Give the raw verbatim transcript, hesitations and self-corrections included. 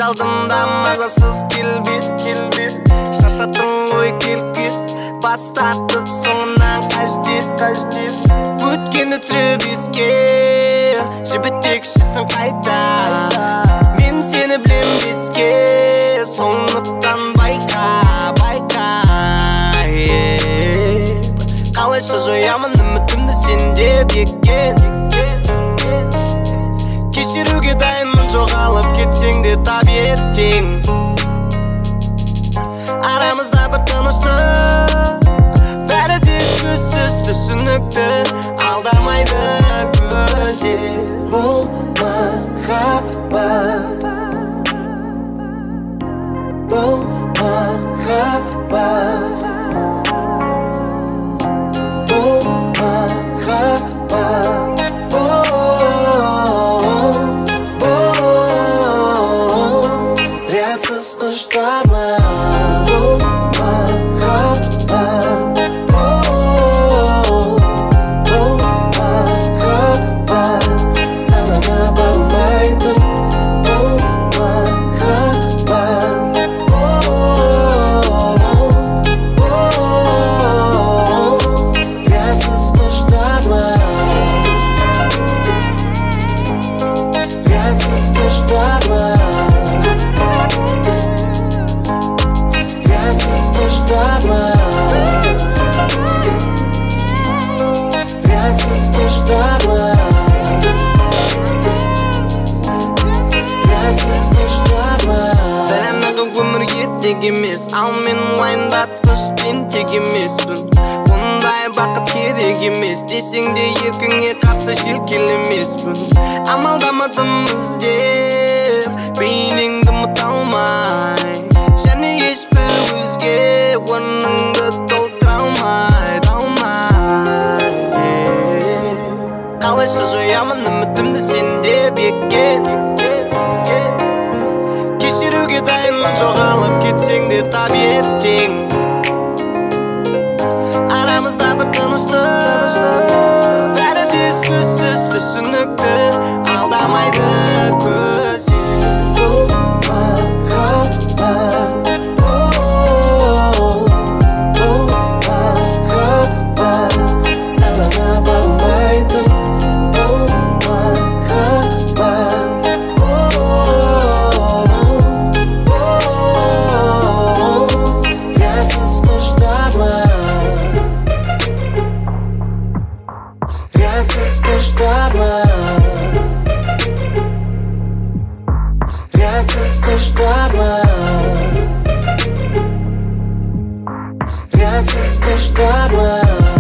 алдымда мазасыз келбет шашатын ғой келкет бас тартып соңынан қаждет өткені түсіріп еске жібітпекшісің қайта мен сені білем беске сондықтан байқа байқа қалайша жоямын үмітімді сенде беккен кешіруге дайынмын жоғалып кетсең де тап ертең арамызда бір тыныштық бәрі де сөзсіз түсінікті алдамайды көздер бұл махаббат бұл махаббат бұл махаббат риясыз құштарлық бұл махаббат бұл махаббат санама бармайтын бұл махаббат риясыз құштарлық риясыз құштарлық риясыз құштарлық риясыз құштарлық білемін өмір еттек емес ал мен уайымдатқыш тентек емеспін ондай бақыт керек емес десең де еркіңе қарсы желкелемеспін амалдамадым іздеп бейнеңді ұмыта алмай және ешбір өзге орныңды толтыра алмай алмай қалайша жоямын үмітімді сенде беккен кешіруге дайынмын жоғалып кетсең де тап ертең арамызда бір тыныштық бәрі де сөзсіз түсінікті алдамайды көздер бұл махаббат бұл махаббат санама бармайтын бұл махаббат риясыз құштарлық риясыз құштарлық риясыз құштарлық риясыз құштарлық